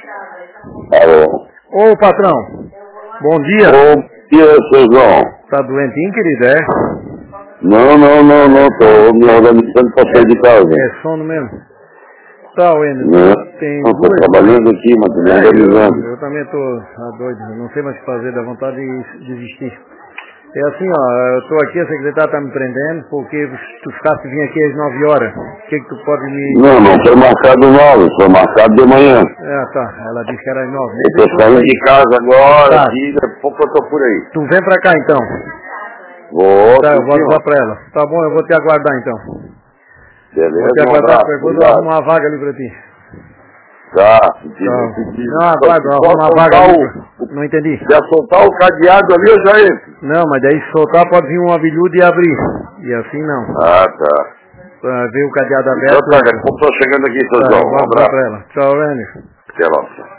Alô. Ô, patrão. Bom dia. Bom dia, seu João. Tá doentinho, querido, é? Não, tô me organizando pra sair de casa. É sono mesmo? Tá, Wender, Não, tem tô duas... trabalhando aqui, mas tô me organizando. Eu também tô doido, não sei mais o que fazer, dá vontade de desistir. É assim, ó, eu tô aqui, a secretária tá me prendendo, porque tu ficasse vir aqui às 9 horas. O que tu pode me... Não foi marcado 9, foi marcado de manhã. Tá, ela disse que era às 9. Eu tô saindo de casa agora, Tá. aqui, daqui a pouco eu tô por aí. Tu vem pra cá então. Vou, Tá, eu vou avisar pra ela. Tá bom, eu vou te aguardar então. Beleza, Vou te um aguardar, abraço, depois eu arrumo uma vaga ali pra ti. Tá, Não, aguardo, eu arrumo uma vaga ali. Não entendi. Se soltar o cadeado ali, eu já entro. Não, mas daí se soltar pode vir um abelhudo e abrir. E assim não. Ah, tá. Pra ver o cadeado aberto. Então tá, daqui a pouco tô chegando aqui, seu João. Um Vou abraço. pra ela. Tchau, Renner. Até lá.